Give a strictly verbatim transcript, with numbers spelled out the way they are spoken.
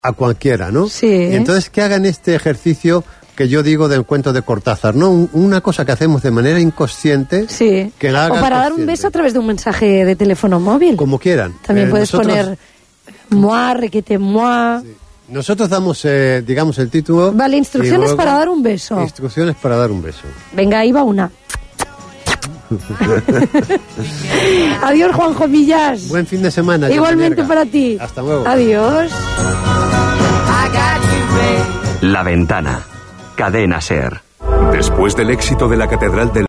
a cualquiera, ¿no? Sí. Y entonces que hagan este ejercicio que yo digo del cuento de Cortázar, ¿no? Un, una cosa que hacemos de manera inconsciente. Sí. Que la hagan o para dar un consciente. beso a través de un mensaje de teléfono móvil. Como quieran. También Eh, puedes nosotros, poner moi, requete moi. Sí. Nosotros damos, eh, digamos, el título. Vale, instrucciones luego, para dar un beso. Instrucciones para dar un beso. Venga, ahí va una. Adiós, Juanjo Millas. Buen fin de semana. Igualmente Yerga. para ti. Hasta luego. Adiós. La Ventana. Cadena SER. Después del éxito de la Catedral del